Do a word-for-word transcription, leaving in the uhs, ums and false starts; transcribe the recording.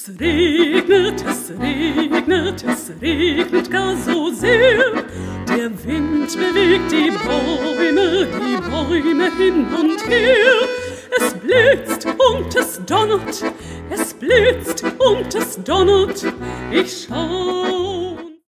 Es regnet, es regnet, es regnet gar so sehr. Der Wind bewegt die Bäume, die Bäume hin und her. Es blitzt und es donnert, es blitzt und es donnert. Ich schau